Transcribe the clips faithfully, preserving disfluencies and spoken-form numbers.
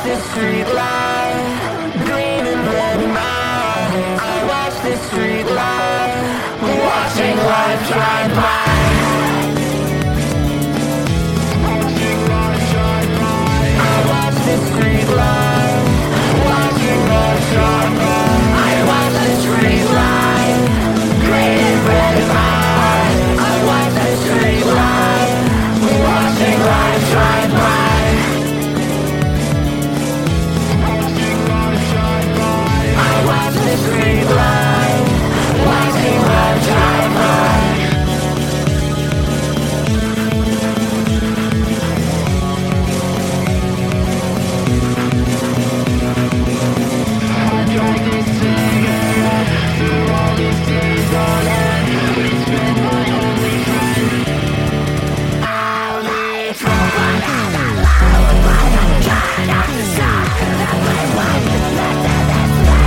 the street light, green and red in my eyes. I watch the street light, watching life drive by. I watch the street light, watching life drive by. I watch the street light, green and red in my eyes. I watch the street light, watching life drive by. The street light, watching life drive by. I drag this cigarette through all these days on end. It's been my only friend. I'll leave from another love, but I'm trying not to stop. That my wife is better than that.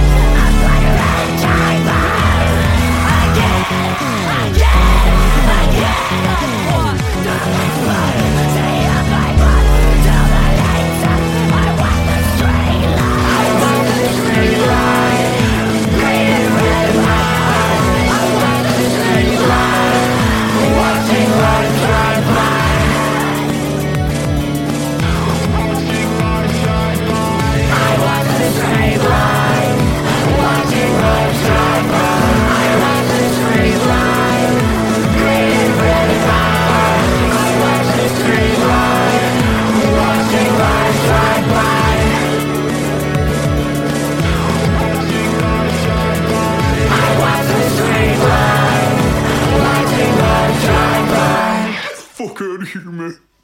Fucking human.